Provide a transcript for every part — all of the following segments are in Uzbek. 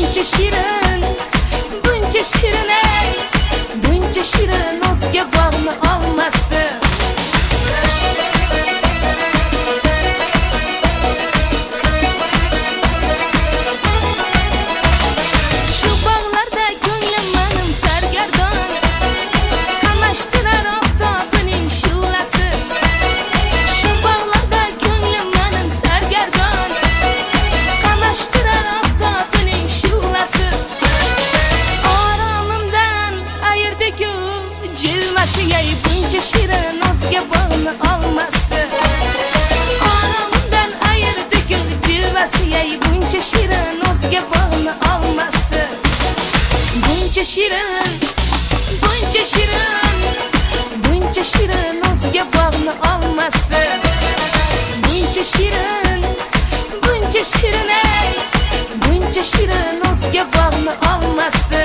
buncha shirin ey, buncha shirin o'zga bog'ni olmasdi. Shu bog'larda ko'nglim mening sargardon, qamashtirar oftobining shu'lasi. Shu bog'larda ko'nglim mening sargardon, qamashtirar oftobining shu'lasi. Oromimdan ayirdi-ku jilvasi, ey buncha shirin o'zga bog'ni olmasdi. Oromimdan ayirdi-ku jilvasi, ey buncha shirin o'zga bog'ni olmasdi. Buncha shirin, buncha shirin, buncha shirin o'zga bog'ni olmasdi. Buncha shirin, buncha shirin ey, buncha shirin o'zga bog'ni olmasdi.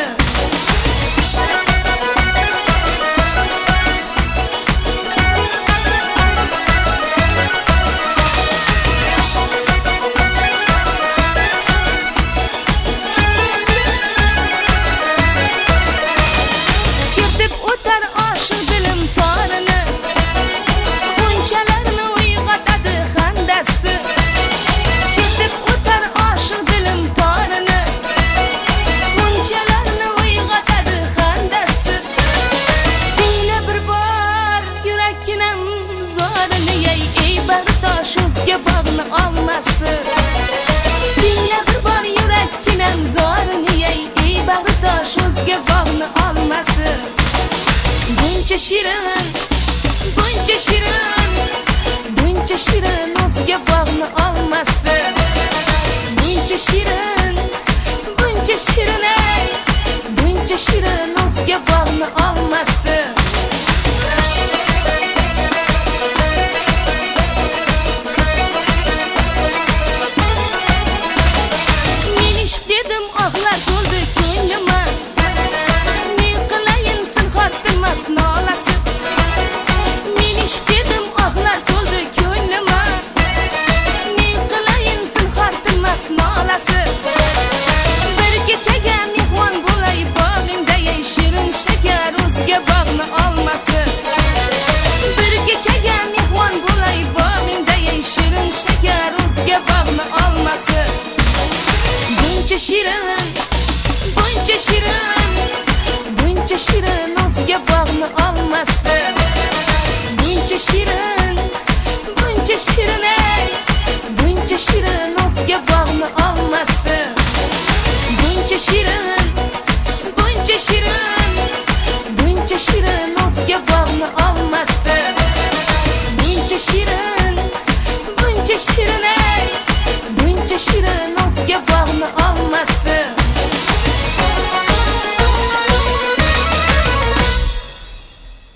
Chertib o'tar oshiq dilim torini, g'unchalarni uyg'otadi xandasi. Chertib o'tar oshiq dilim torini, g'unchalarni uyg'otadi xandasi. Tingla bir bor yurakkinam zorini, ey bardosh o'zga bog'ni olmasdi. Tingla bir bor yurakkinam zorini, ey bardosh o'zga bog'ni olmasdi. Buncha shirin, buncha shirin, buncha shirin o'zga bog'ni olmasdi. Buncha shirin, buncha shirin ey, buncha shirin o'zga bog'ni olmasdi. Men ish dedim, ohlar to'ldi ko'nglima. Men qilayin sinxor tinmas nolasi. Men ish dedim, ohlar to'ldi ko'nglima. Men qilayin sinxor tinmas nolasi. Bir kechaga mehmon bo'lay bog'ingda, ey shirin shakar o'zga bog'ni olmasdi. Bir kechaga mehmon bo'lay bog'ingda, ey shirin shakar o'zga bog'ni olmasdi. Buncha shirin, buncha shirin, buncha shirin o'zga bog'ni olmasdi. Buncha shirin, buncha shirin ey, buncha shirin o'zga bog'ni olmasdi. Buncha shirin, buncha shirin, buncha shirin o'zga bog'ni olmasdi. Buncha shirin, buncha shirin ey,